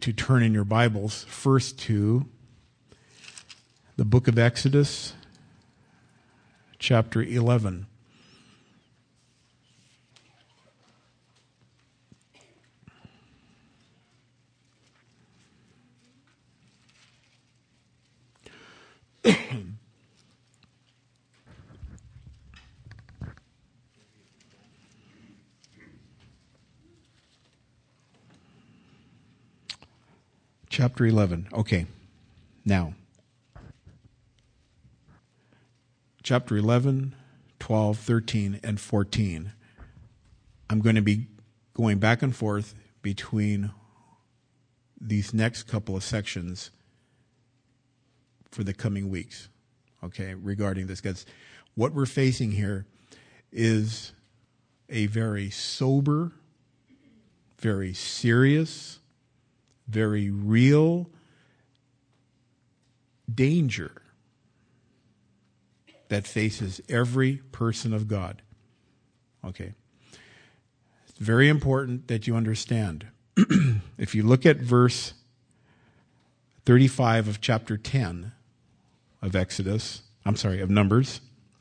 to turn in your Bibles first to the book of Exodus, chapter 11. Chapter 11. Okay. Now, chapter 11, 12, 13, and 14. I'm going to be going back and forth between these next couple of sections for the coming weeks, okay, regarding this. Because what we're facing here is a very sober, very serious, very real danger that faces every person of God. Okay. It's very important that you understand. If you look at verse 35 of chapter 10 of of Numbers.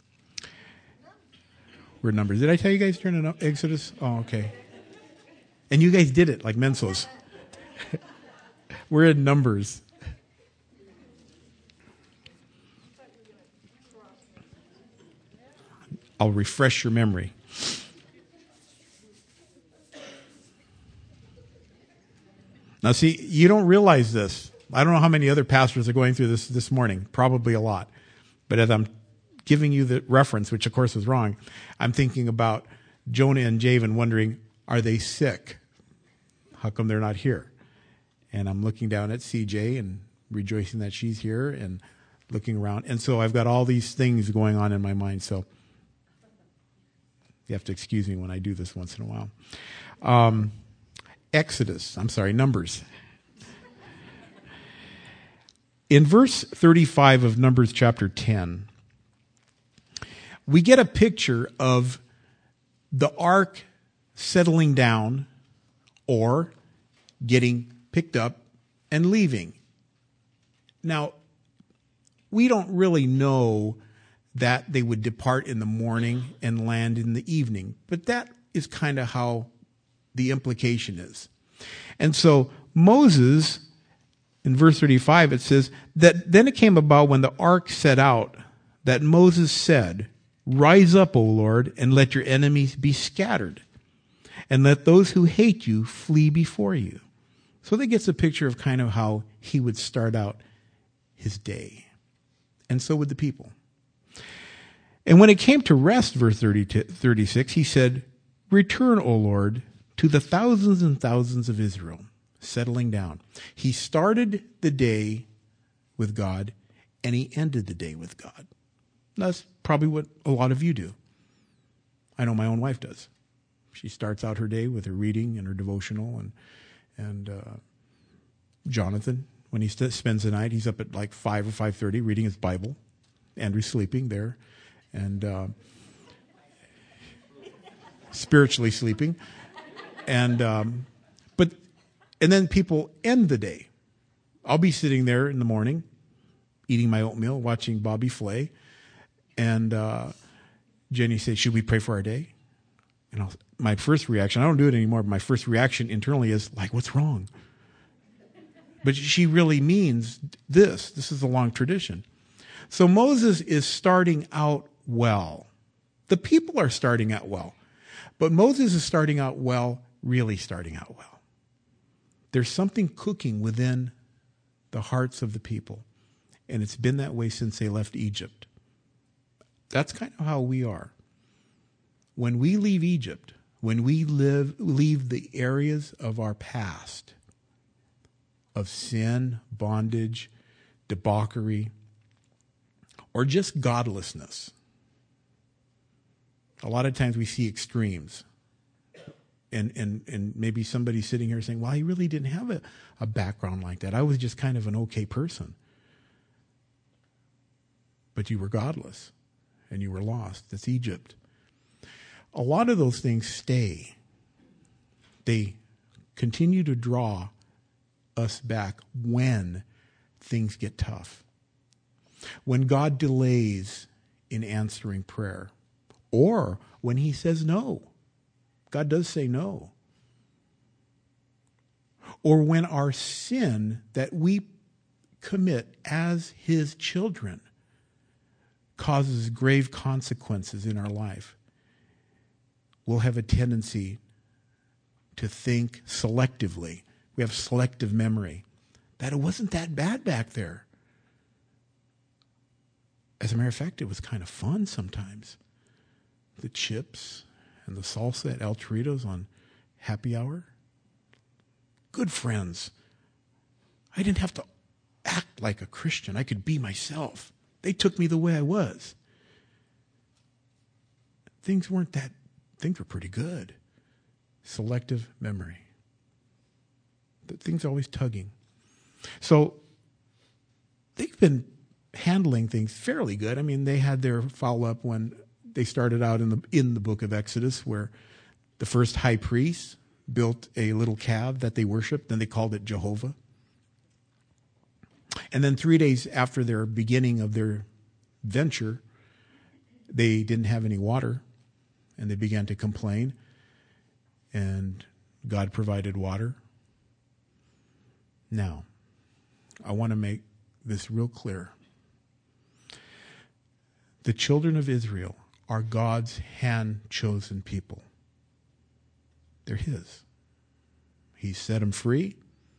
We're Numbers. Did I tell you guys to turn it Exodus? Oh, okay. And you guys did it like mensos. We're in Numbers. I'll refresh your memory. Now, see, you don't realize this. I don't know how many other pastors are going through this morning. Probably a lot. But as I'm giving you the reference, which of course was wrong, I'm thinking about Jonah and Javan wondering, are they sick? How come they're not here? And I'm looking down at CJ and rejoicing that she's here and looking around. And so I've got all these things going on in my mind. So you have to excuse me when I do this once in a while. Numbers. In verse 35 of Numbers chapter 10, we get a picture of the ark settling down or getting picked up and leaving. Now, we don't really know that they would depart in the morning and land in the evening, but that is kind of how the implication is. And so Moses, in verse 35, it says that then it came about when the ark set out that Moses said, "Rise up, O Lord, and let your enemies be scattered, and let those who hate you flee before you." So that gets a picture of kind of how he would start out his day. And so would the people. And when it came to rest, verse 36, he said, "Return, O Lord, to the thousands and thousands of Israel," settling down. He started the day with God, and he ended the day with God. That's probably what a lot of you do. I know my own wife does. She starts out her day with her reading and her devotional, and Jonathan, when he spends the night, he's up at like 5 or 5:30 reading his Bible. Andrew's sleeping there, and spiritually sleeping, and then people end the day. I'll be sitting there in the morning, eating my oatmeal, watching Bobby Flay, and Jenny says, "Should we pray for our day?" And my first reaction, I don't do it anymore, but my first reaction internally is like, "What's wrong?" But she really means this. This is a long tradition. So Moses is starting out well. The people are starting out well. But Moses is starting out well, really starting out well. There's something cooking within the hearts of the people. And it's been that way since they left Egypt. That's kind of how we are. When we leave Egypt, when we leave the areas of our past, of sin, bondage, debauchery, or just godlessness. A lot of times we see extremes. And maybe somebody sitting here saying, "Well, I really didn't have a background like that. I was just kind of an okay person." But you were godless and you were lost. That's Egypt. A lot of those things stay. They continue to draw us back when things get tough. When God delays in answering prayer, or when he says no. God does say no. Or when our sin that we commit as his children causes grave consequences in our life, we'll have a tendency to think selectively. We have selective memory. That it wasn't that bad back there. As a matter of fact, it was kind of fun sometimes. The chips and the salsa at El Torito's on happy hour. Good friends. I didn't have to act like a Christian. I could be myself. They took me the way I was. Things were pretty good. Selective memory. The thing's always tugging. So they've been handling things fairly good. I mean, they had their follow-up when they started out in the book of Exodus, where the first high priest built a little calf that they worshiped, and they called it Jehovah. And then 3 days after their beginning of their venture, they didn't have any water, and they began to complain, and God provided water. Now, I want to make this real clear. The children of Israel are God's hand-chosen people. They're his. He set them free.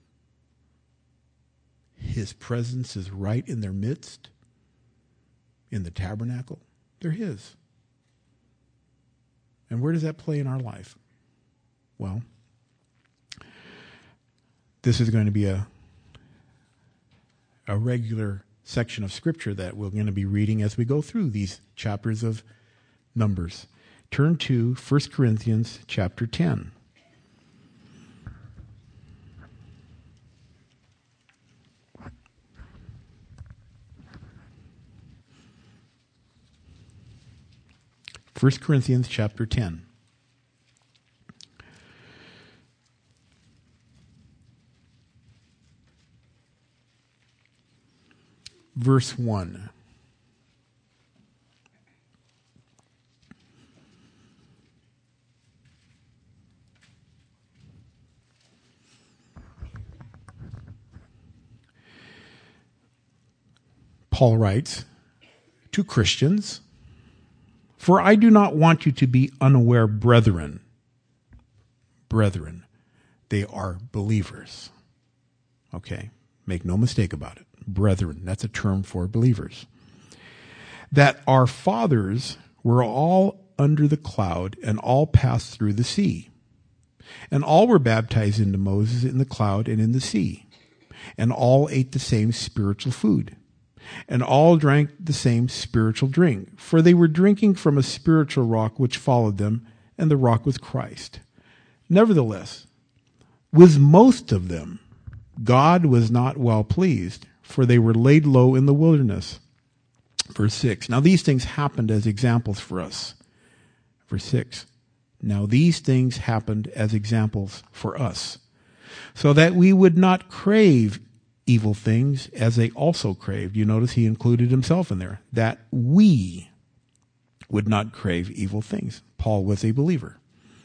His presence is right in their midst, in the tabernacle. They're his. And where does that play in our life? Well, this is going to be a regular section of Scripture that we're going to be reading as we go through these chapters of Numbers. Turn to 1 Corinthians chapter 10. First Corinthians chapter 10. Verse 1. Paul writes to Christians, "For I do not want you to be unaware, brethren." Brethren, they are believers. Okay, make no mistake about it. Brethren, that's a term for believers. "That our fathers were all under the cloud and all passed through the sea. And all were baptized into Moses in the cloud and in the sea. And all ate the same spiritual food. And all drank the same spiritual drink. For they were drinking from a spiritual rock which followed them, and the rock was Christ. Nevertheless, with most of them, God was not well pleased, for they were laid low in the wilderness." Verse 6. Now these things happened as examples for us. Verse 6. Now these things happened as examples for us, so that we would not crave evil things as they also craved. You notice he included himself in there. That we would not crave evil things. Paul was a believer.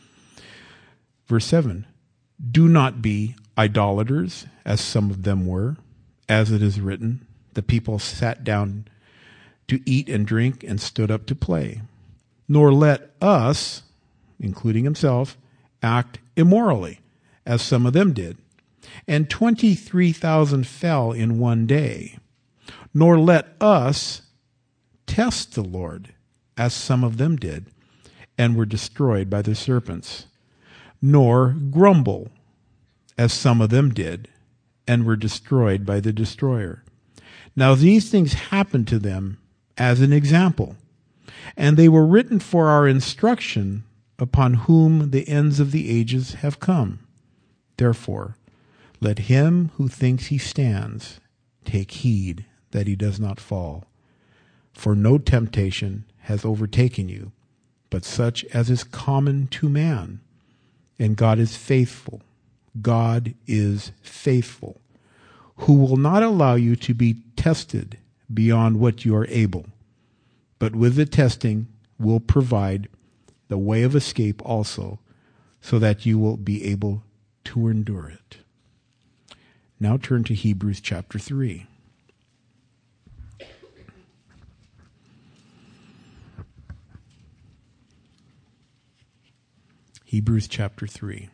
Verse 7. Do not be idolaters, as some of them were. As it is written, the people sat down to eat and drink and stood up to play. Nor let us, including himself, act immorally, as some of them did. And 23,000 fell in one day. Nor let us test the Lord, as some of them did, and were destroyed by the serpents. Nor grumble, as some of them did, and were destroyed by the destroyer. Now these things happened to them as an example, and they were written for our instruction, upon whom the ends of the ages have come. Therefore, let him who thinks he stands take heed that he does not fall. For no temptation has overtaken you, but such as is common to man. And God is faithful. God is faithful, who will not allow you to be tested beyond what you are able, but with the testing will provide the way of escape also, so that you will be able to endure it. Now turn to Hebrews chapter 3. Hebrews chapter 3.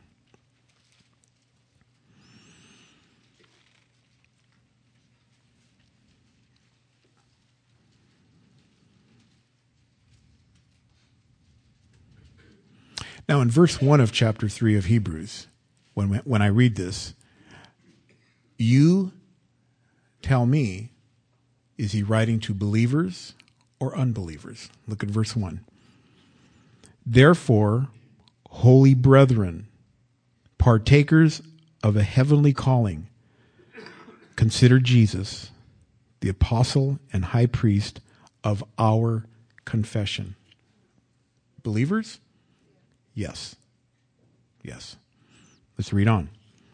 Now in verse 1 of chapter 3 of Hebrews, when I read this, you tell me, is he writing to believers or unbelievers? Look at verse 1. Therefore, holy brethren, partakers of a heavenly calling, consider Jesus, the apostle and high priest of our confession. Believers? Yes. Yes. Let's read on.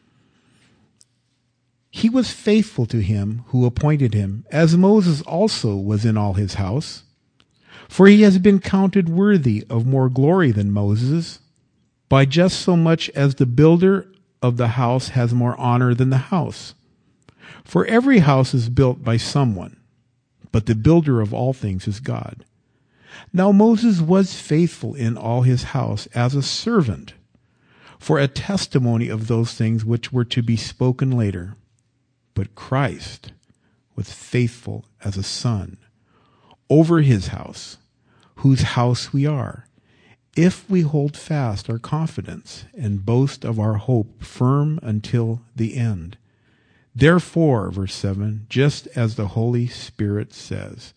He was faithful to him who appointed him, as Moses also was in all his house. For he has been counted worthy of more glory than Moses, by just so much as the builder of the house has more honor than the house. For every house is built by someone, but the builder of all things is God. Now Moses was faithful in all his house as a servant, for a testimony of those things which were to be spoken later. But Christ was faithful as a son over his house, whose house we are, if we hold fast our confidence and boast of our hope firm until the end. Therefore, verse 7, just as the Holy Spirit says,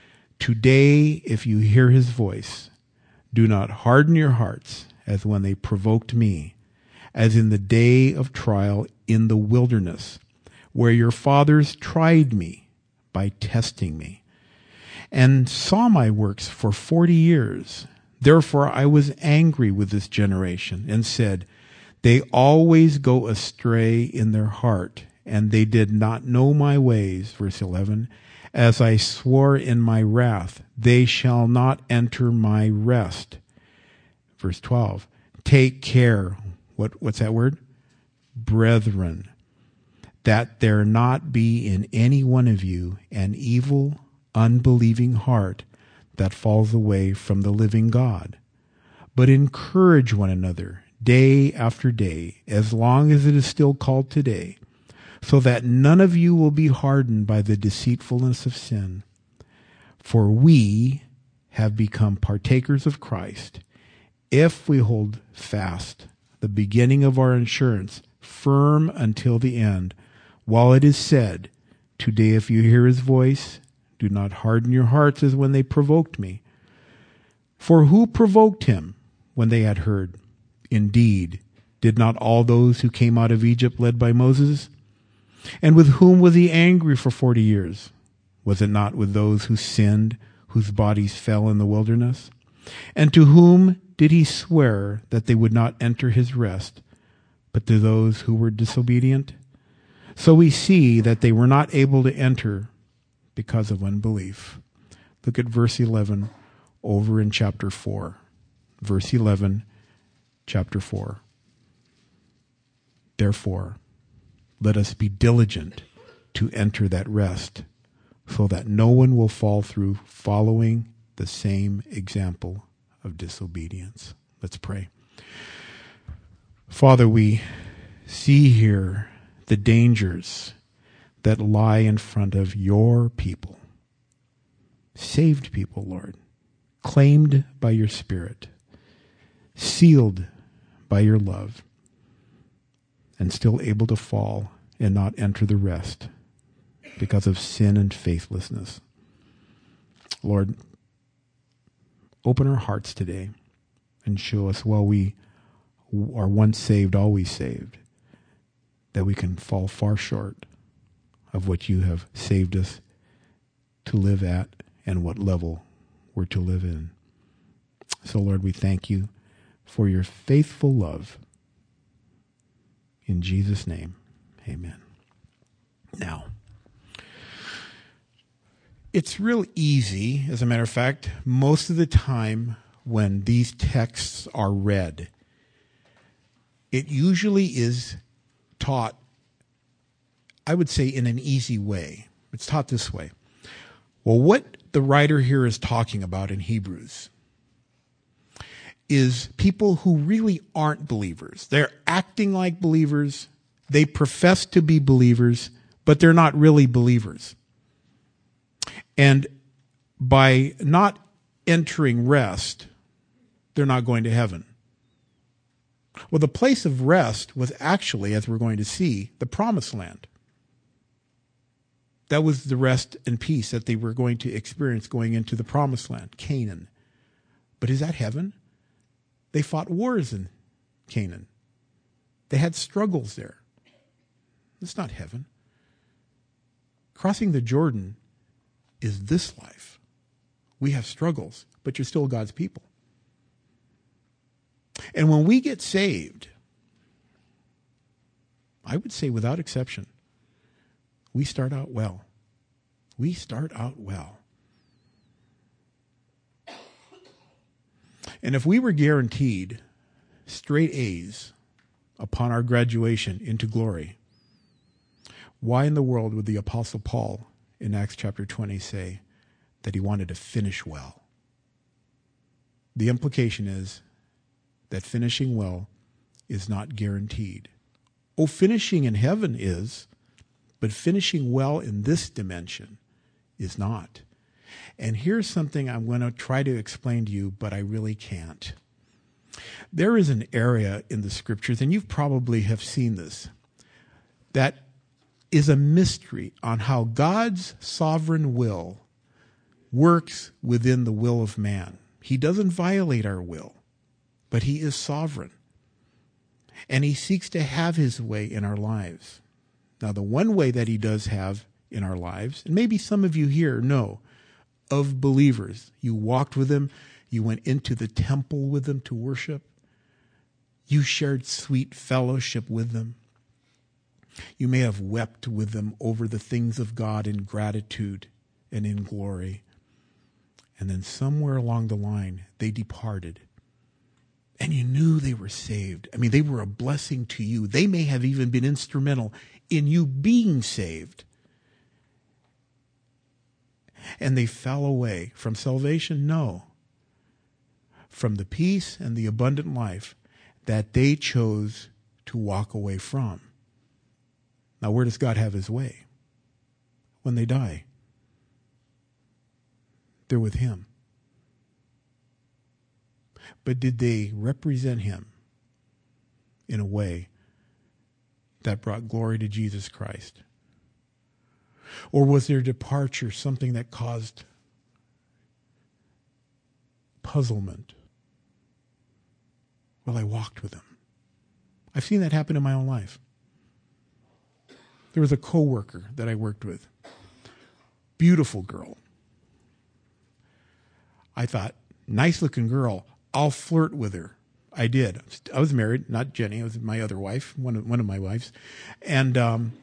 today, if you hear his voice, do not harden your hearts as when they provoked me, as in the day of trial in the wilderness, where your fathers tried me by testing me, and saw my works for 40 years. Therefore I was angry with this generation and said, they always go astray in their heart, and they did not know my ways. Verse 11, as I swore in my wrath, they shall not enter my rest. Verse 12, take care. What's that word? Brethren, that there not be in any one of you an evil, unbelieving heart that falls away from the living God. But encourage one another day after day, as long as it is still called today, so that none of you will be hardened by the deceitfulness of sin. For we have become partakers of Christ, if we hold fast the beginning of our assurance firm until the end, while it is said, today if you hear his voice, do not harden your hearts as when they provoked me. For who provoked him when they had heard? Indeed, did not all those who came out of Egypt led by Moses? And with whom was he angry for 40 years? Was it not with those who sinned, whose bodies fell in the wilderness? And to whom did he swear that they would not enter his rest, but to those who were disobedient? So we see that they were not able to enter because of unbelief. Look at verse 11 over in chapter 4. Verse 11, chapter 4. Therefore, let us be diligent to enter that rest, so that no one will fall through following the same example of disobedience. Let's pray. Father, we see here the dangers that lie in front of your people, saved people, Lord, claimed by your Spirit, sealed by your love, and still able to fall and not enter the rest because of sin and faithlessness. Lord, open our hearts today and show us, while we are once saved, always saved, that we can fall far short of what you have saved us to live at and what level we're to live in. So, Lord, we thank you for your faithful love. In Jesus' name, amen. Now, it's real easy, as a matter of fact, most of the time when these texts are read, it usually is taught, I would say, in an easy way. It's taught this way. Well, what the writer here is talking about in Hebrews is people who really aren't believers. They're acting like believers. They profess to be believers, but they're not really believers. And by not entering rest, they're not going to heaven. Well, the place of rest was actually, as we're going to see, the promised land. That was the rest and peace that they were going to experience going into the promised land, Canaan. But is that heaven? They fought wars in Canaan. They had struggles there. It's not heaven. Crossing the Jordan is this life. We have struggles, but you're still God's people. And when we get saved, I would say without exception, we start out well. We start out well. And if we were guaranteed straight A's upon our graduation into glory, why in the world would the Apostle Paul in Acts chapter 20 say that he wanted to finish well? The implication is that finishing well is not guaranteed. Oh, finishing in heaven is, but finishing well in this dimension is not. And here's something I'm going to try to explain to you, but I really can't. There is an area in the scriptures, and you probably have seen this, that is a mystery on how God's sovereign will works within the will of man. He doesn't violate our will, but he is sovereign. And he seeks to have his way in our lives. Now, the one way that he does have in our lives, and maybe some of you here know of believers, you walked with them, you went into the temple with them to worship, you shared sweet fellowship with them. You may have wept with them over the things of God in gratitude and in glory. And then somewhere along the line, they departed. And you knew they were saved. I mean, they were a blessing to you. They may have even been instrumental in you being saved. And they fell away from salvation? No. From the peace and the abundant life that they chose to walk away from. Now, where does God have his way? When they die. They're with him. But did they represent him in a way that brought glory to Jesus Christ? Or was their departure something that caused puzzlement? Well, I walked with him. I've seen that happen in my own life. There was a coworker that I worked with. Beautiful girl. I thought, nice looking girl. I'll flirt with her. I did. I was married, not Jenny. It was my other wife, one of my wives. And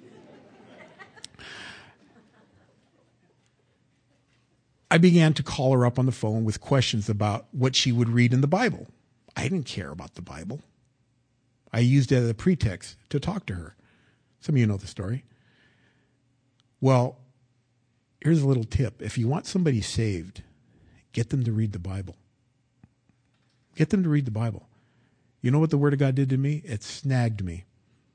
I began to call her up on the phone with questions about what she would read in the Bible. I didn't care about the Bible. I used it as a pretext to talk to her. Some of you know the story. Well, here's a little tip. If you want somebody saved, get them to read the Bible. Get them to read the Bible. You know what the Word of God did to me? It snagged me.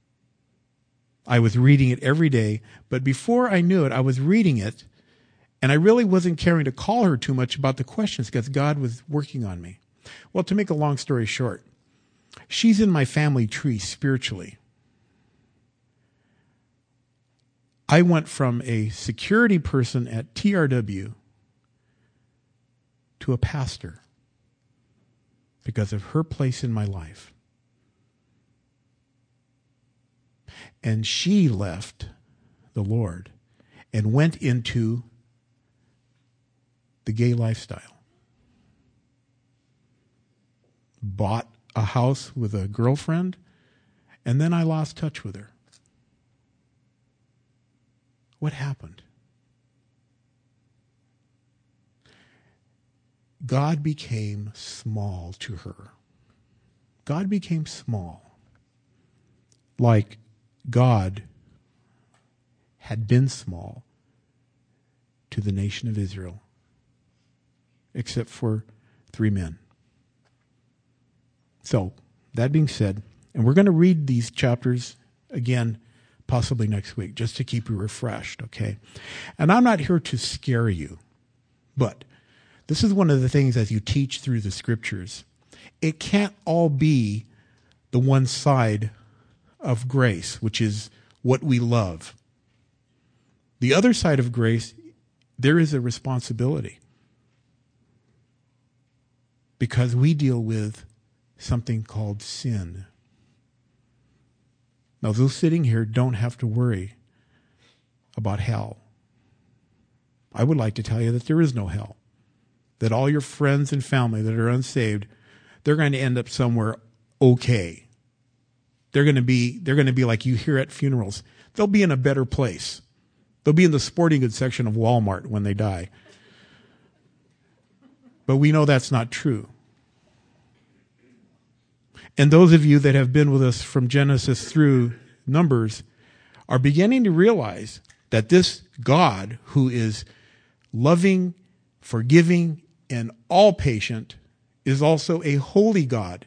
I was reading it every day, but before I knew it, I was reading it, and I really wasn't caring to call her too much about the questions because God was working on me. Well, to make a long story short, she's in my family tree spiritually. I went from a security person at TRW to a pastor because of her place in my life. And she left the Lord and went into the gay lifestyle. Bought a house with a girlfriend, and then I lost touch with her. What happened? God became small to her. God became small. Like God had been small to the nation of Israel, except for 3 men. So, that being said, and we're going to read these chapters again, possibly next week, just to keep you refreshed, okay? And I'm not here to scare you, but this is one of the things as you teach through the scriptures. It can't all be the one side of grace, which is what we love. The other side of grace, there is a responsibility. Because we deal with something called sin. Now, those sitting here don't have to worry about hell. I would like to tell you that there is no hell. That all your friends and family that are unsaved, they're going to end up somewhere okay. They're going to be like you hear at funerals. They'll be in a better place. They'll be in the sporting goods section of Walmart when they die. But we know that's not true. And those of you that have been with us from Genesis through Numbers are beginning to realize that this God, who is loving, forgiving, and all patient, is also a holy God.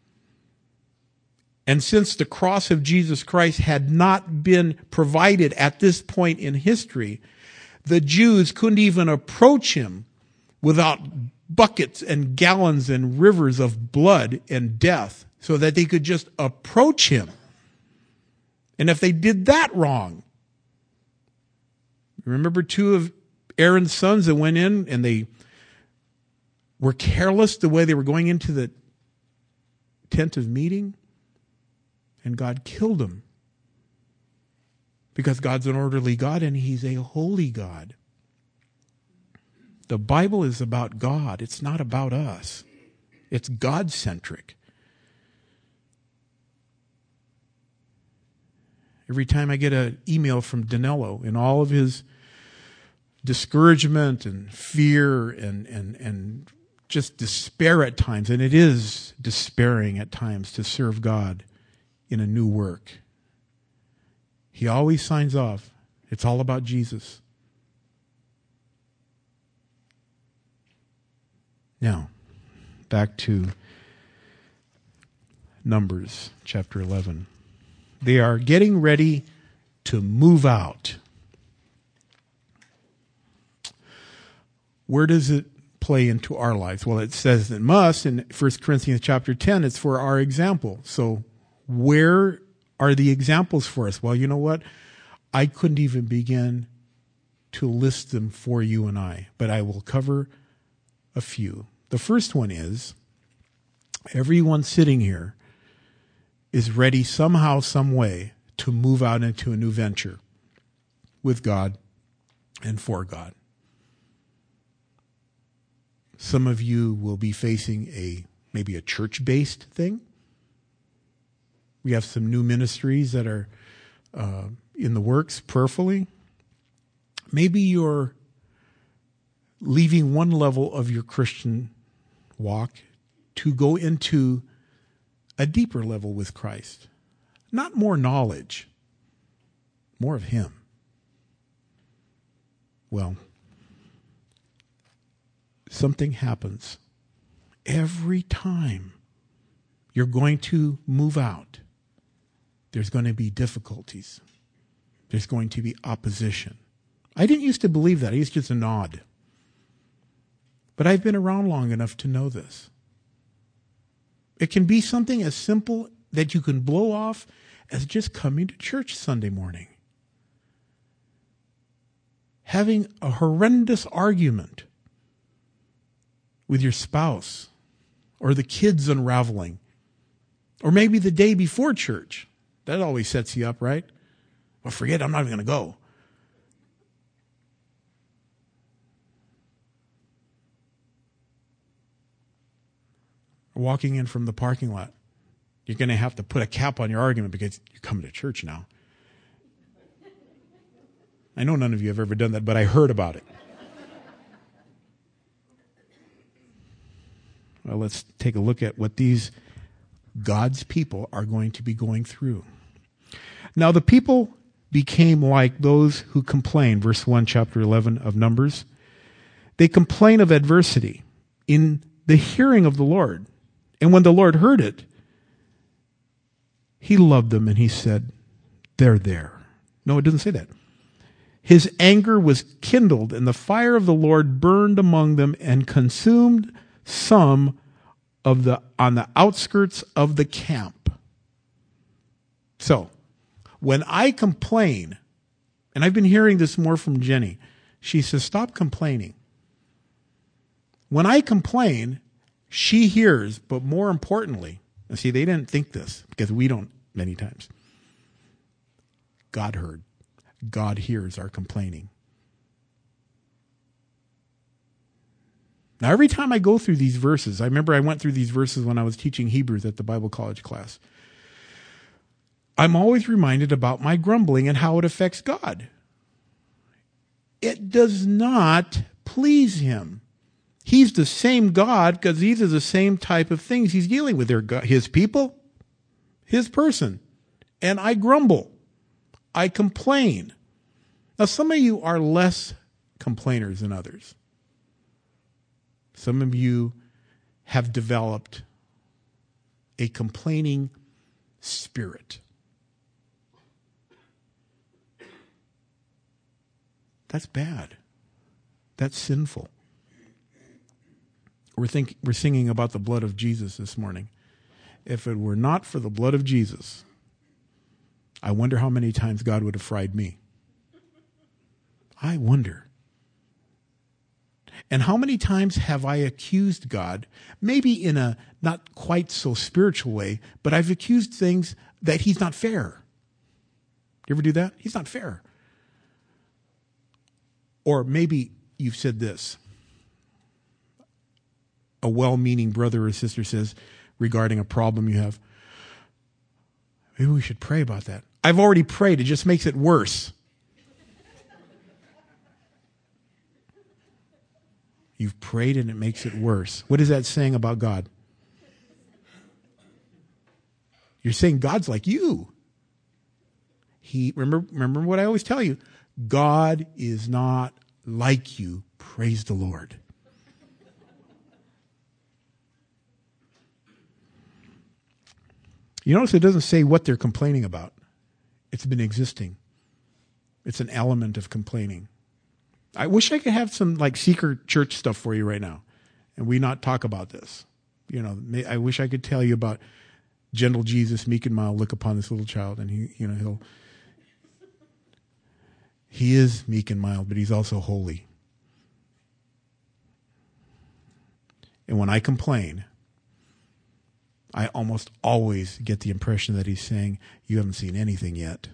And since the cross of Jesus Christ had not been provided at this point in history, the Jews couldn't even approach him without buckets and gallons and rivers of blood and death, so that they could just approach him. And if they did that wrong, remember 2 of Aaron's sons that went in and they were careless the way they were going into the tent of meeting? And God killed them. Because God's an orderly God and he's a holy God. The Bible is about God. It's not about us. It's God-centric. Every time I get an email from Danilo in all of his discouragement and fear and just despair at times, and it is despairing at times to serve God in a new work, he always signs off, it's all about Jesus. Now, back to Numbers chapter 11. They are getting ready to move out. Where does it play into our lives? Well, it says it must in 1 Corinthians chapter 10. It's for our example. So where are the examples for us? Well, you know what? I couldn't even begin to list them for you and I, but I will cover a few. The first one is everyone sitting here is ready somehow, some way to move out into a new venture with God and for God. Some of you will be facing maybe a church-based thing. We have some new ministries that are in the works prayerfully. Maybe you're leaving one level of your Christian walk to go into a deeper level with Christ. Not more knowledge, more of Him. Well, something happens every time you're going to move out. There's going to be difficulties. There's going to be opposition. I didn't used to believe that. I used to just nod. But I've been around long enough to know this. It can be something as simple that you can blow off as just coming to church Sunday morning. Having a horrendous argument with your spouse, or the kids unraveling, or maybe the day before church. That always sets you up, right? Well, forget it, I'm not even going to go. Walking in from the parking lot, you're going to have to put a cap on your argument because you're coming to church now. I know none of you have ever done that, but I heard about it. Well, let's take a look at what these God's people are going to be going through. Now, the people became like those who complain. Verse 1, chapter 11 of Numbers. They complain of adversity in the hearing of the Lord. And when the Lord heard it, he loved them and he said, they're there. No, it doesn't say that. His anger was kindled and the fire of the Lord burned among them and consumed some on the outskirts of the camp. So, when I complain, and I've been hearing this more from Jenny, she says, stop complaining. When I complain, she hears, but more importantly, and see, they didn't think this, because we don't many times. God heard. God hears our complaining. Now, every time I go through these verses, I remember I went through these verses when I was teaching Hebrews at the Bible college class. I'm always reminded about my grumbling and how it affects God. It does not please him. He's the same God because these are the same type of things he's dealing with. They're his people, his person. And I grumble. I complain. Now, some of you are less complainers than others. Some of you have developed a complaining spirit. That's bad. That's sinful. We're singing about the blood of Jesus this morning. If it were not for the blood of Jesus, I wonder how many times God would have fried me. I wonder. And how many times have I accused God, maybe in a not quite so spiritual way, but I've accused things that he's not fair. You ever do that? He's not fair. Or maybe you've said this. A well-meaning brother or sister says regarding a problem you have, maybe we should pray about that. I've already prayed. It just makes it worse. You've prayed and it makes it worse. What is that saying about God? You're saying God's like you. Remember what I always tell you. God is not like you. Praise the Lord. You notice it doesn't say what they're complaining about. It's been existing. It's an element of complaining. I wish I could have some like secret church stuff for you right now, and we not talk about this. You know, I wish I could tell you about gentle Jesus, meek and mild, look upon this little child, and he is meek and mild, but he's also holy. And when I complain, I almost always get the impression that he's saying, you haven't seen anything yet.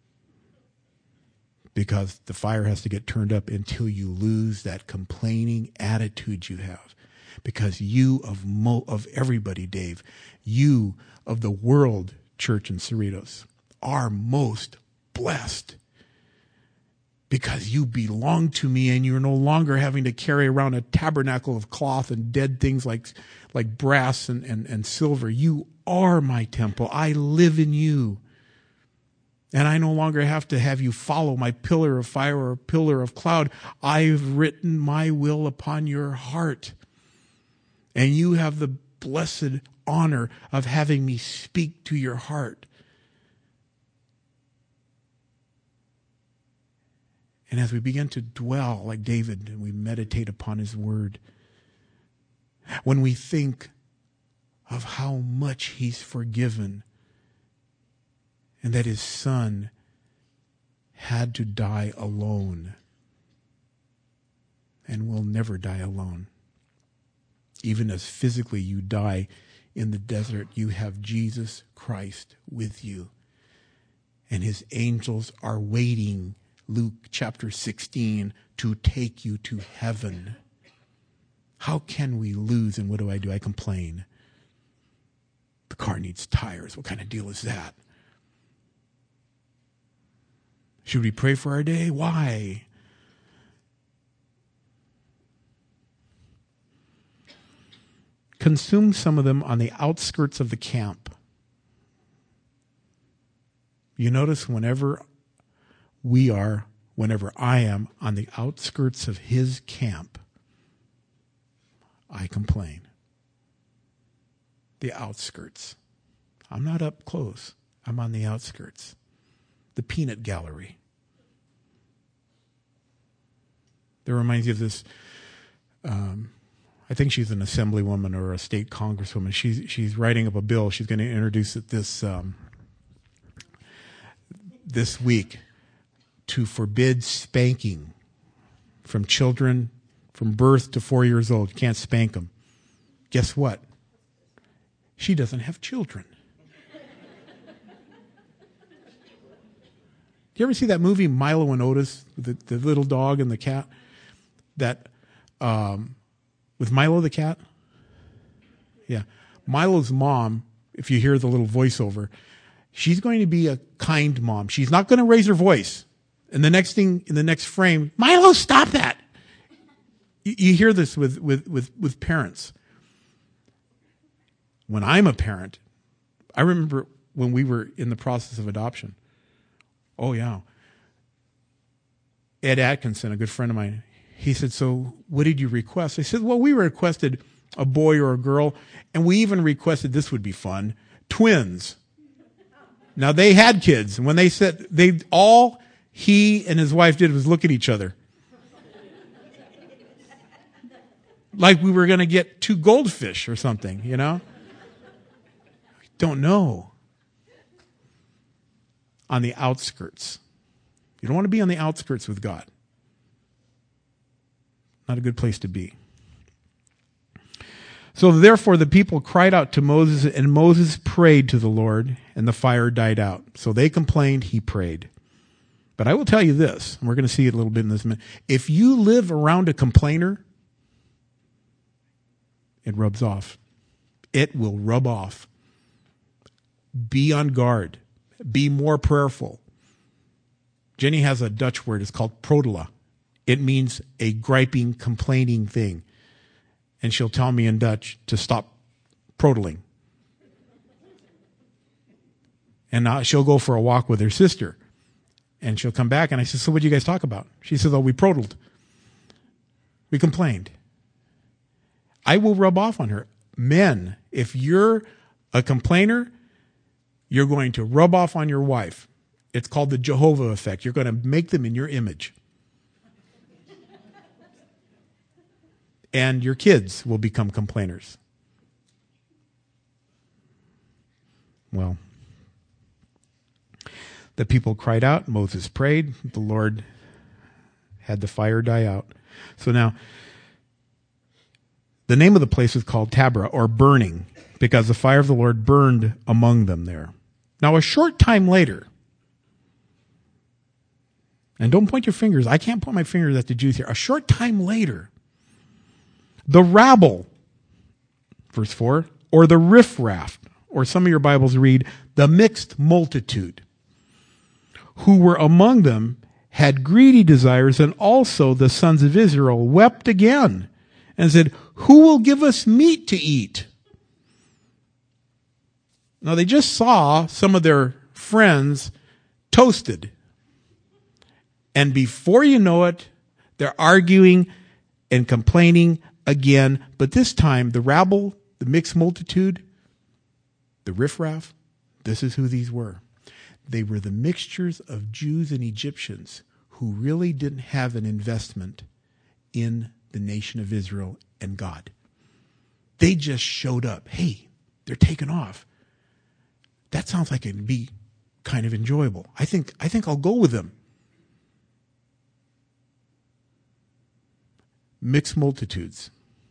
Because the fire has to get turned up until you lose that complaining attitude you have. Because you of everybody, Dave, you of the world, church in Cerritos, are most blessed. Because you belong to me and you're no longer having to carry around a tabernacle of cloth and dead things like brass and silver. You are my temple. I live in you. And I no longer have to have you follow my pillar of fire or pillar of cloud. I've written my will upon your heart. And you have the blessed honor of having me speak to your heart. And as we begin to dwell like David and we meditate upon his word, when we think of how much he's forgiven and that his son had to die alone and will never die alone. Even as physically you die in the desert, you have Jesus Christ with you. And his angels are waiting, Luke chapter 16, to take you to heaven. How can we lose? And what do? I complain. The car needs tires. What kind of deal is that? Should we pray for our day? Why? Consume some of them on the outskirts of the camp. You notice whenever I am on the outskirts of his camp, I complain. The outskirts. I'm not up close. I'm on the outskirts. The peanut gallery. That reminds you of this, I think she's an assemblywoman or a state congresswoman. She's writing up a bill. She's going to introduce it this week to forbid spanking from children from birth to 4 years old. You can't spank them. Guess what? She doesn't have children. Do you ever see that movie Milo and Otis, the little dog and the cat? That with Milo the cat? Yeah. Milo's mom, if you hear the little voiceover, she's going to be a kind mom. She's not going to raise her voice. And the next thing, in the next frame, Milo, stop that. You hear this with parents. When I'm a parent, I remember when we were in the process of adoption. Oh, yeah. Ed Atkinson, a good friend of mine, he said, so what did you request? I said, well, we requested a boy or a girl, and we even requested, this would be fun, twins. Now, they had kids, and when they said, all he and his wife did was look at each other. Like we were going to get 2 goldfish or something, you know? Don't know. On the outskirts. You don't want to be on the outskirts with God. Not a good place to be. So therefore the people cried out to Moses, and Moses prayed to the Lord, and the fire died out. So they complained, he prayed. But I will tell you this, and we're going to see it a little bit in this minute. If you live around a complainer, it rubs off. It will rub off. Be on guard. Be more prayerful. Jenny has a Dutch word. It's called protela. It means a griping, complaining thing. And she'll tell me in Dutch to stop proteling. And she'll go for a walk with her sister. And she'll come back and I said, so what did you guys talk about? She said, oh, we proteled. We complained. I will rub off on her. Men, if you're a complainer, you're going to rub off on your wife. It's called the Jehovah effect. You're going to make them in your image. And your kids will become complainers. Well, the people cried out. Moses prayed. The Lord had the fire die out. So now, the name of the place was called Taberah, or burning, because the fire of the Lord burned among them there. Now, a short time later, and don't point your fingers. I can't point my fingers at the Jews here. A short time later, the rabble, verse 4, or the riffraff, or some of your Bibles read, the mixed multitude, who were among them had greedy desires, and also the sons of Israel wept again and said, who will give us meat to eat? Now, they just saw some of their friends toasted. And before you know it, they're arguing and complaining again. But this time, the rabble, the mixed multitude, the riffraff, this is who these were. They were the mixtures of Jews and Egyptians who really didn't have an investment in the nation of Israel and God. They just showed up. Hey, they're taking off. That sounds like it'd be kind of enjoyable. I think I'll go with them. Mixed multitudes.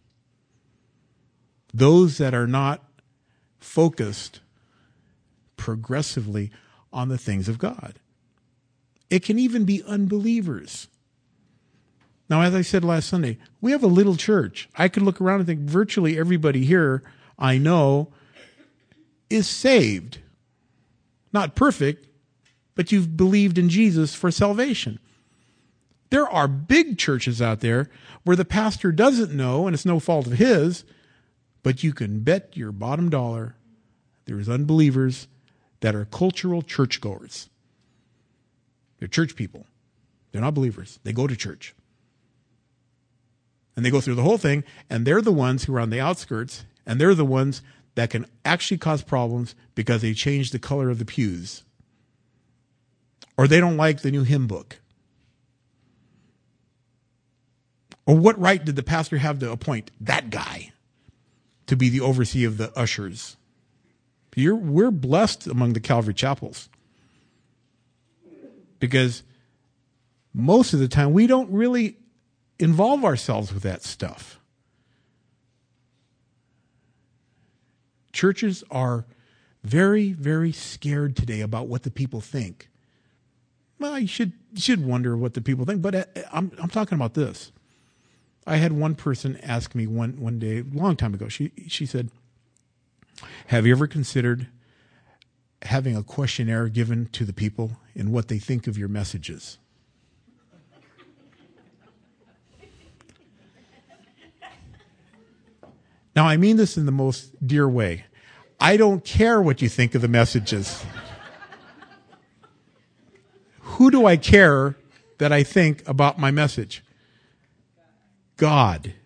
Those that are not focused progressively on the things of God. It can even be unbelievers. Now, as I said last Sunday, we have a little church. I could look around and think virtually everybody here I know is saved. Not perfect, but you've believed in Jesus for salvation. There are big churches out there where the pastor doesn't know, and it's no fault of his, but you can bet your bottom dollar there's unbelievers that are cultural churchgoers. They're church people. They're not believers. They go to church. And they go through the whole thing, and they're the ones who are on the outskirts, and they're the ones that can actually cause problems because they change the color of the pews. Or they don't like the new hymn book. Or what right did the pastor have to appoint that guy to be the overseer of the ushers? We're blessed among the Calvary chapels. Because most of the time we don't really involve ourselves with that stuff. Churches are very, very scared today about what the people think. Well, you should wonder what the people think, but I'm talking about this. I had one person ask me one day, a long time ago, she said, have you ever considered having a questionnaire given to the people in what they think of your messages? Now, I mean this in the most dear way. I don't care what you think of the messages. Who do I care that I think about my message? God.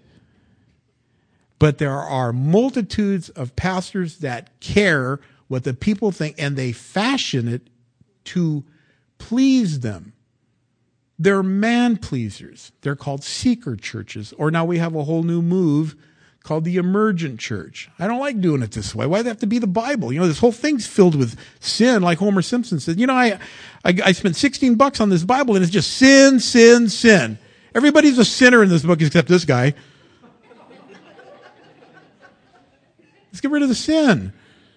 But there are multitudes of pastors that care what the people think, and they fashion it to please them. They're man pleasers. They're called seeker churches. Or now we have a whole new move called the emergent church. I don't like doing it this way. Why does it have to be the Bible? This whole thing's filled with sin, like Homer Simpson said. I spent $16 on this Bible, and it's just sin, sin, sin. Everybody's a sinner in this book except this guy. Let's get rid of the sin.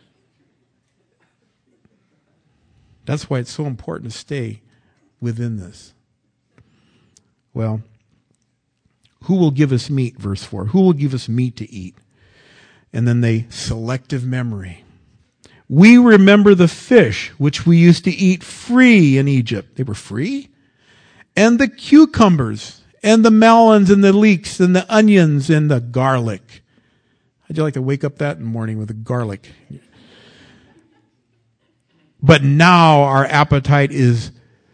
That's why it's so important to stay within this. Well, who will give us meat, verse 4? Who will give us meat to eat? And then the selective memory. We remember the fish which we used to eat free in Egypt. They were free? And the cucumbers, and the melons, and the leeks, and the onions, and the garlic. How'd you like to wake up that morning with the garlic? But now our appetite is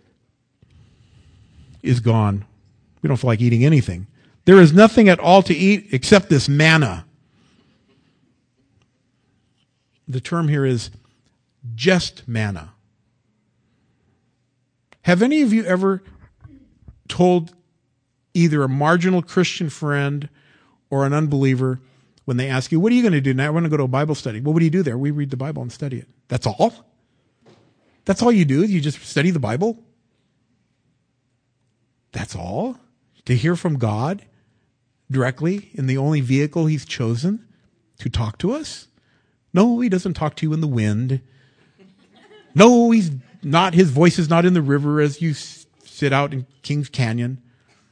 gone. We don't feel like eating anything. There is nothing at all to eat except this manna. The term here is just manna. Have any of you ever told either a marginal Christian friend or an unbeliever when they ask you, what are you going to do now? I want to go to a Bible study. Well, what do you do there? We read the Bible and study it. That's all? That's all you do? You just study the Bible? That's all? To hear from God directly in the only vehicle he's chosen to talk to us? No, he doesn't talk to you in the wind. No, he's not. His voice is not in the river as you sit out in Kings Canyon.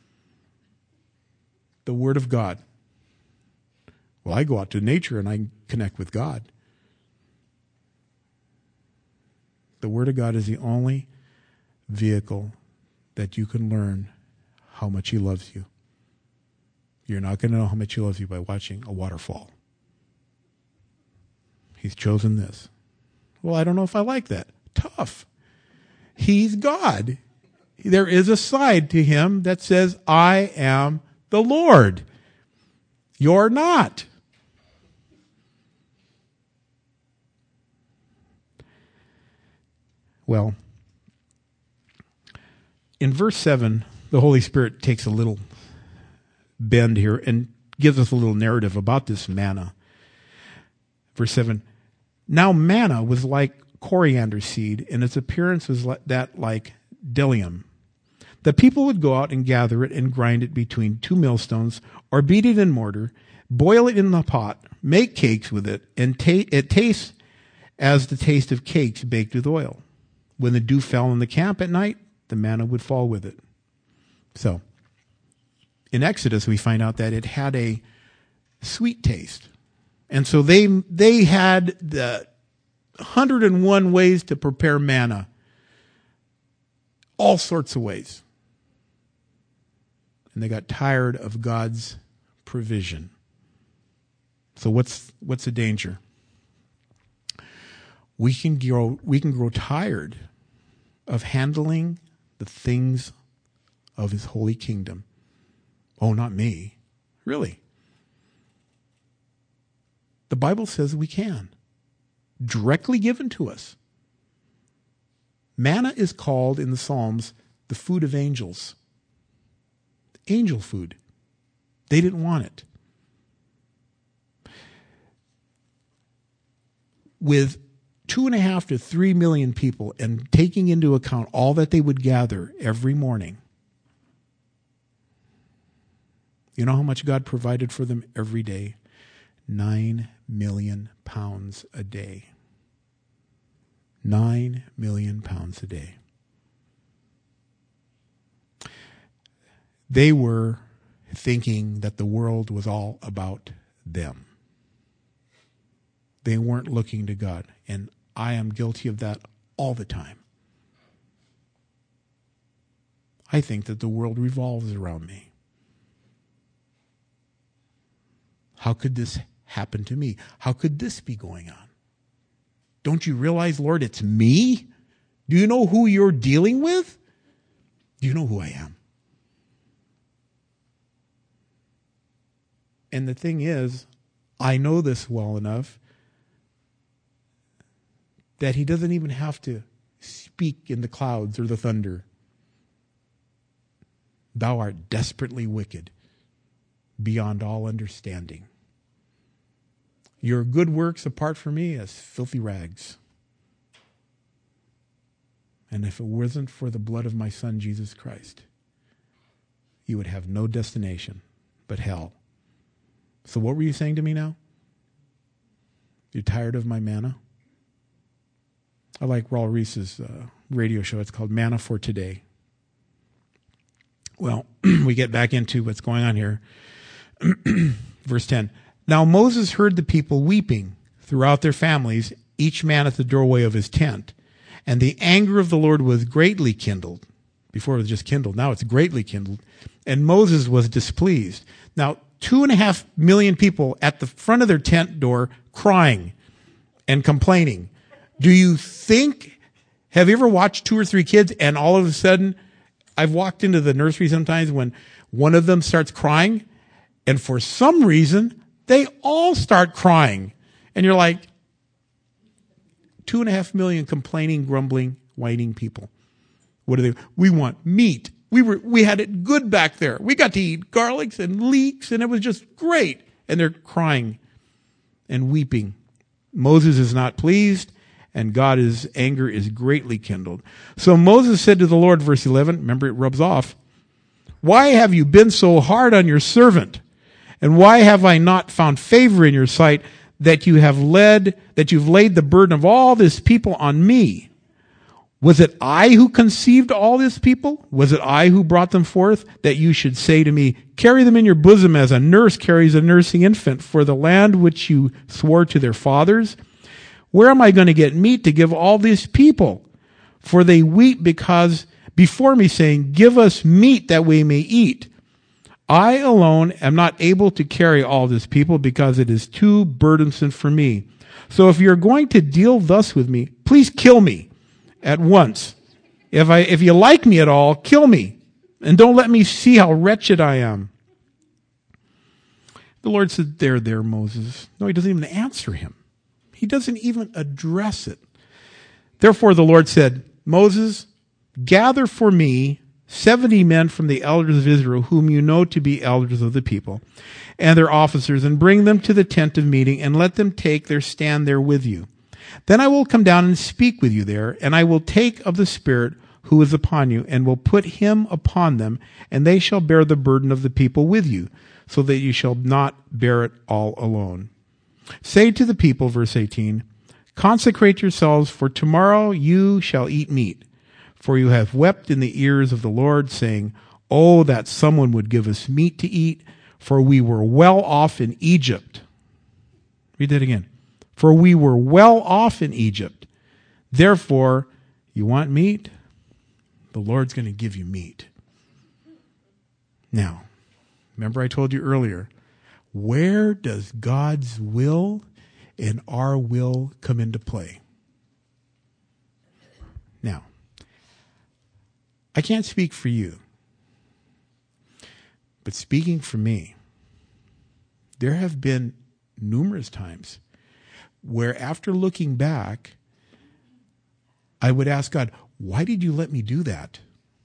The Word of God. Well, I go out to nature and I connect with God. The Word of God is the only vehicle that you can learn how much he loves you. You're not going to know how much he loves you by watching a waterfall. He's chosen this. Well, I don't know if I like that. Tough. He's God. There is a side to him that says, I am the Lord. You're not. Well, in verse 7, the Holy Spirit takes a little bend here and gives us a little narrative about this manna. Verse 7, now manna was like coriander seed, and its appearance was like bdellium. The people would go out and gather it and grind it between two millstones, or beat it in mortar, boil it in the pot, make cakes with it, and it tastes as the taste of cakes baked with oil. When the dew fell in the camp at night, the manna would fall with it. So, in Exodus, we find out that it had a sweet taste. And so they had the 101 ways to prepare manna. all sorts of ways. And they got tired of God's provision. So what's the danger? We can grow tired of handling the things of his holy kingdom. Oh, not me. Really? The Bible says we can. Directly given to us. Manna is called in the Psalms the food of angels. Angel food. They didn't want it. With 2.5 to 3 million people and taking into account all that they would gather every morning, you know how much God provided for them every day? 9 million pounds a day. 9 million pounds a day. They were thinking that the world was all about them. They weren't looking to God. And I am guilty of that all the time. I think that the world revolves around me. How could this happen to me? How could this be going on? Don't you realize, Lord, it's me? Do you know who you're dealing with? Do you know who I am? And the thing is, I know this well enough that he doesn't even have to speak in the clouds or the thunder. Thou art desperately wicked, beyond all understanding. Your good works apart from me as filthy rags. And if it wasn't for the blood of my Son, Jesus Christ, you would have no destination but hell. So what were you saying to me now? You're tired of my manna? I like Raul Reese's radio show. It's called Manna for Today. Well, we get back into what's going on here. Verse 10. Now Moses heard the people weeping throughout their families, each man at the doorway of his tent. And the anger of the Lord was greatly kindled. Before it was just kindled. Now it's greatly kindled. And Moses was displeased. Now, 2.5 million people at the front of their tent door crying and complaining. Do you think, have you ever watched 2 or 3 kids and all of a sudden, I've walked into the nursery sometimes when one of them starts crying and for some reason, they all start crying. And you're like, 2.5 million complaining, grumbling, whining people. What do they? We want meat. We had it good back there. We got to eat garlics and leeks, and it was just great. And they're crying and weeping. Moses is not pleased, and God's anger is greatly kindled. So Moses said to the Lord, verse 11, remember it rubs off, why have you been so hard on your servant? And why have I not found favor in your sight that you've laid the burden of all this people on me? Was it I who conceived all this people? Was it I who brought them forth, that you should say to me, carry them in your bosom as a nurse carries a nursing infant for the land which you swore to their fathers? Where am I going to get meat to give all these people? For they weep because before me, saying, give us meat that we may eat. I alone am not able to carry all this people because it is too burdensome for me. So if you're going to deal thus with me, please kill me at once. If you like me at all, kill me. And don't let me see how wretched I am. The Lord said, there, Moses. No, he doesn't even answer him. He doesn't even address it. Therefore the Lord said, Moses, gather for me 70 men from the elders of Israel, whom you know to be elders of the people, and their officers, and bring them to the tent of meeting, and let them take their stand there with you. Then I will come down and speak with you there, and I will take of the Spirit who is upon you, and will put him upon them, and they shall bear the burden of the people with you, so that you shall not bear it all alone. Say to the people, verse 18, consecrate yourselves, for tomorrow you shall eat meat. For you have wept in the ears of the Lord, saying, oh, that someone would give us meat to eat, for we were well off in Egypt. Read that again. For we were well off in Egypt. Therefore, you want meat? the Lord's going to give you meat. Now, remember I told you earlier, where does God's will and our will come into play? Now, I can't speak for you, but speaking for me, there have been numerous times where after looking back, I would ask God, why did you let me do that?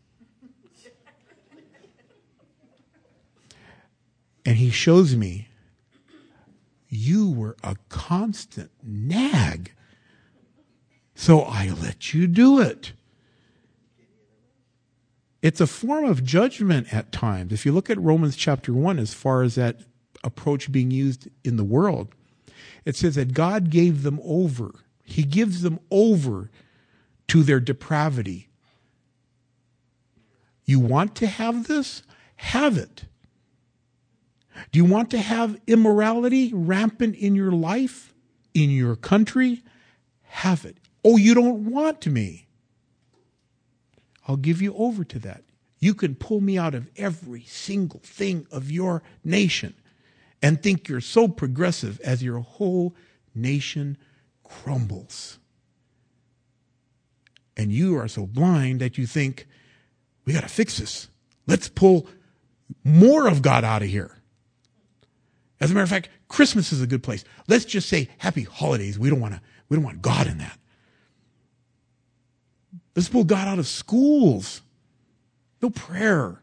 And he shows me, you were a constant nag. So I let you do it. It's a form of judgment at times. If you look at Romans chapter 1, as far as that approach being used in the world, it says that God gave them over. He gives them over to their depravity. You want to have this? Have it. Do you want to have immorality rampant in your life, in your country? Have it. Oh, you don't want me? I'll give you over to that. You can pull me out of every single thing of your nation and think you're so progressive as your whole nation crumbles. And you are so blind that you think, we got to fix this. Let's pull more of God out of here. As a matter of fact, Christmas is a good place. Let's just say happy holidays. We don't want God in that. Let's pull God out of schools. No prayer.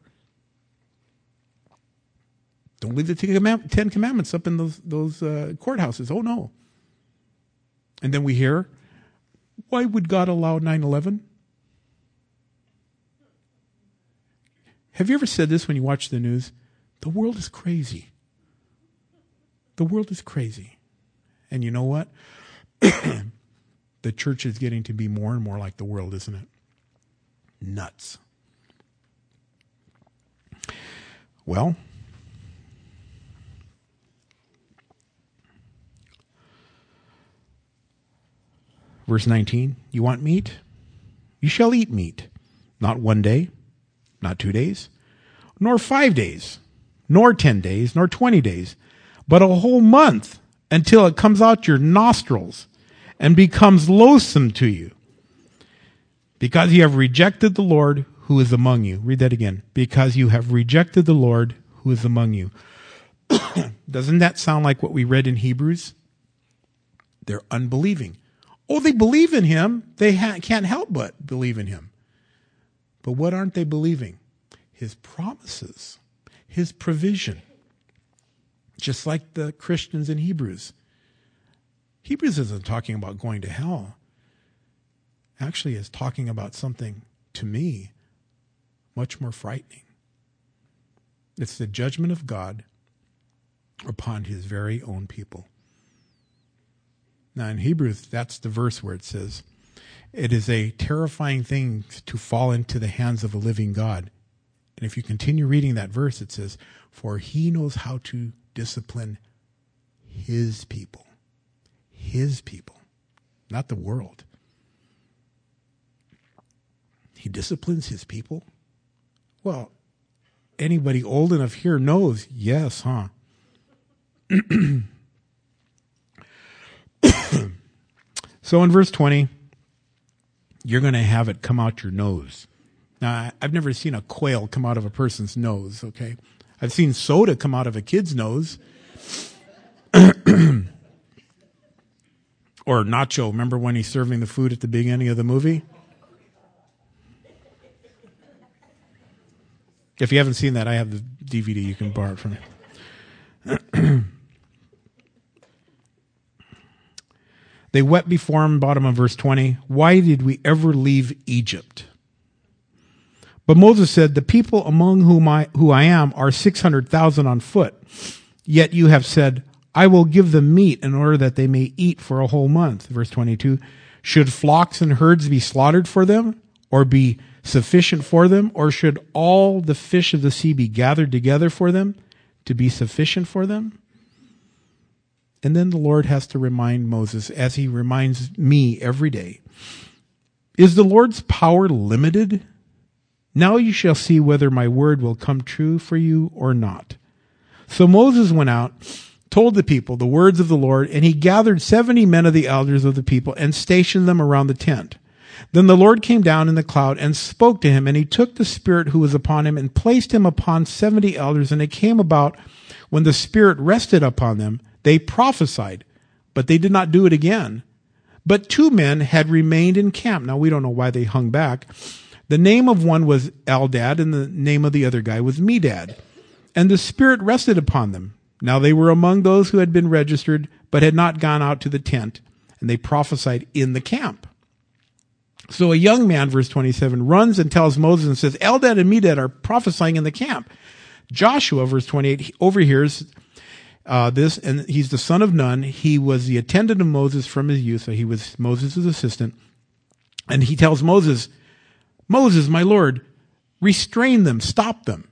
Don't leave the Ten Commandments up in those courthouses. Oh, no. And then we hear, why would God allow 9/11? Have you ever said this when you watch the news? The world is crazy. The world is crazy. And you know what? The church is getting to be more and more like the world, isn't it? Nuts. Well, verse 19, you want meat? You shall eat meat. Not 1 day, not 2 days, nor 5 days, nor 10 days, nor 20 days, but a whole month, until it comes out your nostrils and becomes loathsome to you. Because you have rejected the Lord who is among you. Read that again. Because you have rejected the Lord who is among you. Doesn't that sound like what we read in Hebrews? They're unbelieving. Oh, they believe in him. They can't help but believe in him. But what aren't they believing? His promises, his provision. Just like the Christians in Hebrews. Hebrews isn't talking about going to hell. Actually, it's talking about something, to me, much more frightening. It's the judgment of God upon his very own people. Now, in Hebrews, that's the verse where it says, it is a terrifying thing to fall into the hands of a living God. And if you continue reading that verse, it says, for he knows how to discipline his people. His people, not the world. He disciplines his people? Well, anybody old enough here knows, yes, huh? So in verse 20, you're going to have it come out your nose. Now, I've never seen a quail come out of a person's nose, okay? I've seen soda come out of a kid's nose. Or Nacho, remember when he's serving the food at the beginning of the movie? If you haven't seen that, I have the DVD. You can borrow it from me. They wept before him, bottom of verse 20. Why did we ever leave Egypt? But Moses said, the people among who I am are 600,000 on foot. Yet you have said, I will give them meat in order that they may eat for a whole month. Verse 22. Should flocks and herds be slaughtered for them, or be sufficient for them? Or should all the fish of the sea be gathered together for them to be sufficient for them? And then the Lord has to remind Moses, as he reminds me every day, is the Lord's power limited Now you shall see whether my word will come true for you or not. So Moses went out, told the people the words of the Lord, and he gathered 70 men of the elders of the people and stationed them around the tent. Then the Lord came down in the cloud and spoke to him, and he took the Spirit who was upon him and placed him upon 70 elders. And it came about when the Spirit rested upon them, they prophesied, but they did not do it again. But 2 men had remained in camp. Now we don't know why they hung back. The name of one was Eldad, and the name of the other guy was Medad. And the Spirit rested upon them. Now they were among those who had been registered, but had not gone out to the tent, and they prophesied in the camp. So a young man, verse 27, runs and tells Moses and says, Eldad and Medad are prophesying in the camp. Joshua, verse 28, he overhears this, and he's the son of Nun. He was the attendant of Moses from his youth, so he was Moses' assistant. And he tells Moses, Moses, my Lord, restrain them, stop them.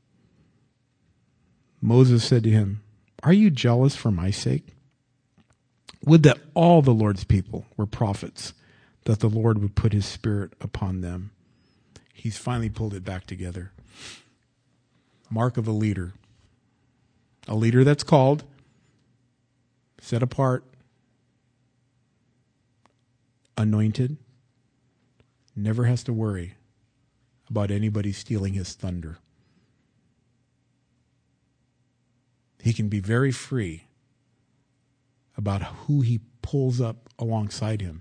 Moses said to him, are you jealous for my sake? Would that all the Lord's people were prophets, that the Lord would put his Spirit upon them. He's finally pulled it back together. Mark of a leader that's called, set apart, anointed, never has to worry about anybody stealing his thunder. He can be very free about who he pulls up alongside him.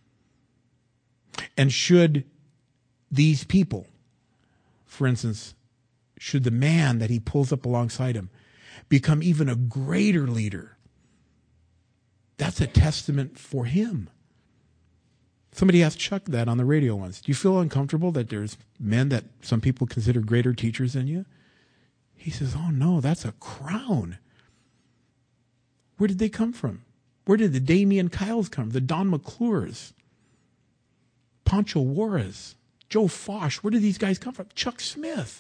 And should these people, for instance, should the man that he pulls up alongside him become even a greater leader, that's a testament for him. Somebody asked Chuck that on the radio once. Do you feel uncomfortable that there's men that some people consider greater teachers than you? He says, oh no, that's a crown. Where did they come from? Where did the Damian Kyles come from? The Don McClures, Pancho Juarez, Joe Fosh. Where did these guys come from? Chuck Smith.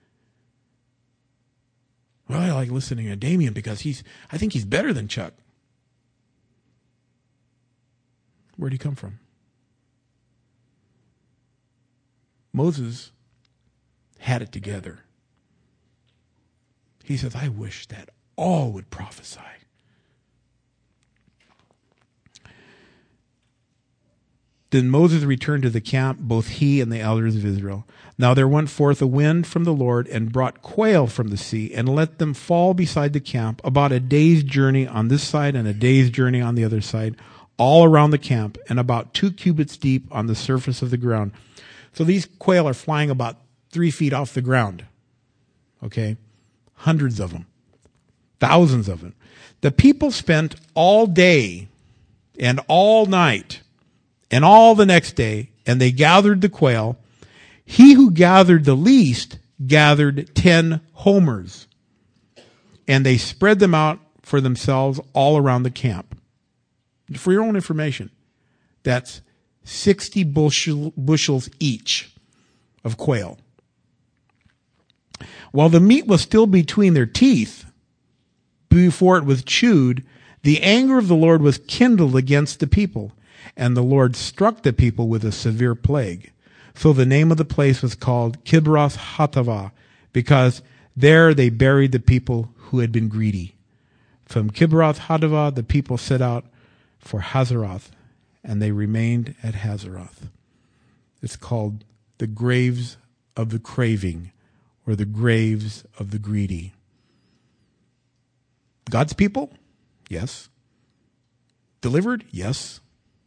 Well, I like listening to Damian because I think he's better than Chuck. Where'd he come from? Moses had it together. He says, I wish that all would prophesy. Then Moses returned to the camp, both he and the elders of Israel. Now there went forth a wind from the Lord and brought quail from the sea and let them fall beside the camp, about a day's journey on this side and a day's journey on the other side, all around the camp, and about 2 cubits deep on the surface of the ground. So these quail are flying about 3 feet off the ground. Okay? Hundreds of them. Thousands of them. The people spent all day and all night and all the next day, and they gathered the quail. He who gathered the least gathered 10 homers, and they spread them out for themselves all around the camp. For your own information, that's 60 bushels each of quail. While the meat was still between their teeth, before it was chewed, the anger of the Lord was kindled against the people, and the Lord struck the people with a severe plague. So the name of the place was called Kibroth Hattaavah, because there they buried the people who had been greedy. From Kibroth Hattaavah, the people set out for Hazeroth, and they remained at Hazeroth. It's called the graves of the craving, or the graves of the greedy. God's people? Yes. Delivered? Yes.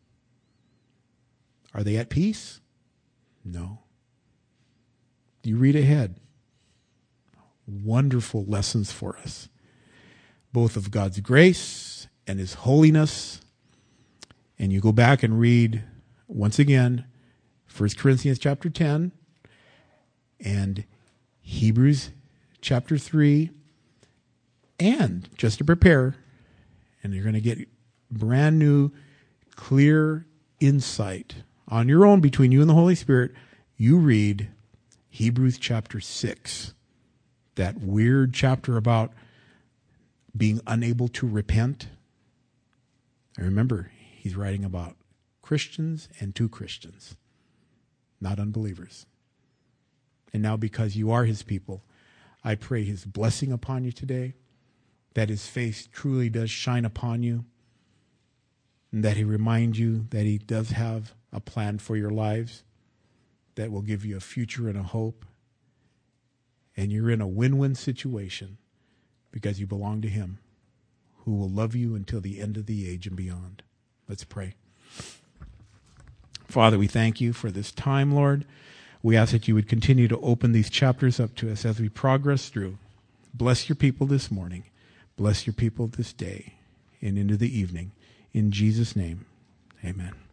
Are they at peace? No. You read ahead. Wonderful lessons for us, both of God's grace and His holiness. And you go back and read, once again, 1 Corinthians chapter 10 and Hebrews chapter 3. And just to prepare, and you're going to get brand new, clear insight on your own between you and the Holy Spirit, you read Hebrews chapter 6, that weird chapter about being unable to repent. And remember, he's writing about Christians and to Christians, not unbelievers. And now because you are his people, I pray his blessing upon you today, that his face truly does shine upon you, and that he remind you that he does have a plan for your lives that will give you a future and a hope. And you're in a win-win situation because you belong to him, who will love you until the end of the age and beyond. Let's pray. Father, we thank you for this time, Lord. We ask that you would continue to open these chapters up to us as we progress through. Bless your people this morning. Bless your people this day and into the evening. In Jesus' name, amen.